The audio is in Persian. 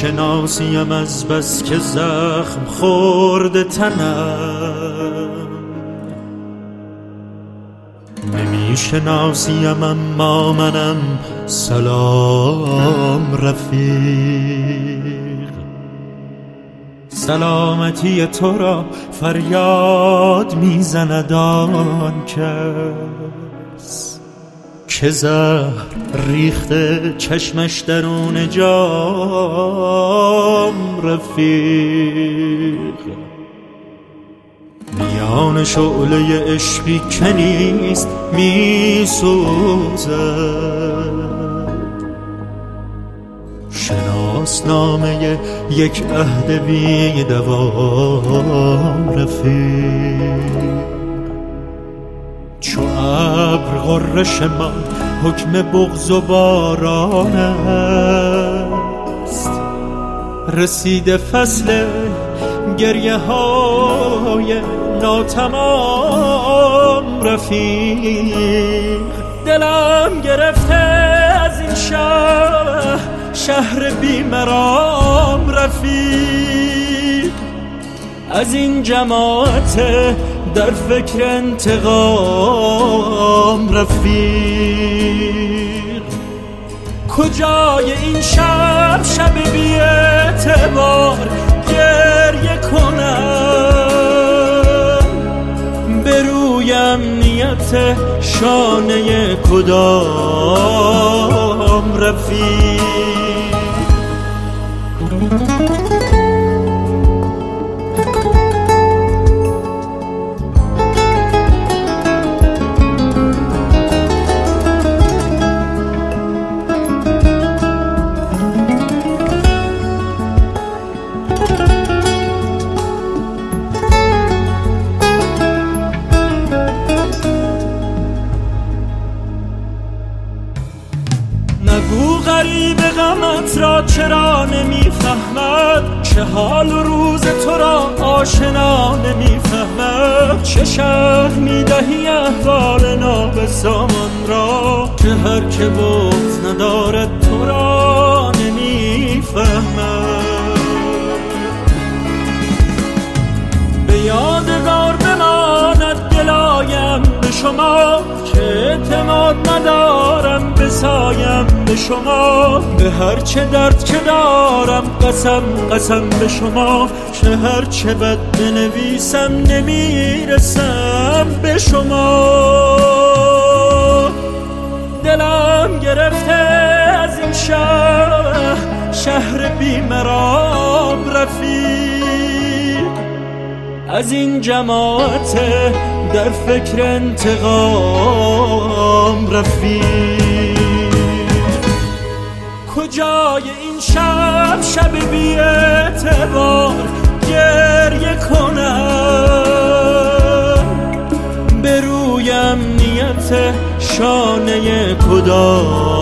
شناسیم از بس که زخم خورده تنم، نمی شناسیم اما منم سلام رفیق. سلامتی تو را فریاد میزند آن کس که زهر ریخته چشمش درون جام رفیق. میان شعله عشقی که نیست میسوزد، شناسنامه یک عهد بی دوام رفیق. چو ابر غرش من حکم بغض و باران است، رسیده فصل گریه های ناتمام رفیق. دلم گرفته از این شهر بیمرام رفیق، از این جماعت در فکر انتقام رفیق. کجای این شب بی اعتبار گریه کنم، به روی امنیت شانه کدام رفیق. نگو غریب غمت را چرا نمیفهمد، چه حال و روز تو را آشنا نمیفهمد. چه شرح میدهی احوال نابسامان را، که هر که بغض ندارد تو را نمیفهمد. به یادگار بماند دلایم به شما، که اعتماد ندارم بسایم به شما. به هر چه درد که دارم قسم به شما، که هر چه بد بنویسم نمیرسم به شما. دلم گرفته از این شهر بیمرام رفیق، از این جماعت در فکر انتقام رفیق. کجای این شب بی اعتبار گریه کنم، به روی امنیت شانه کدام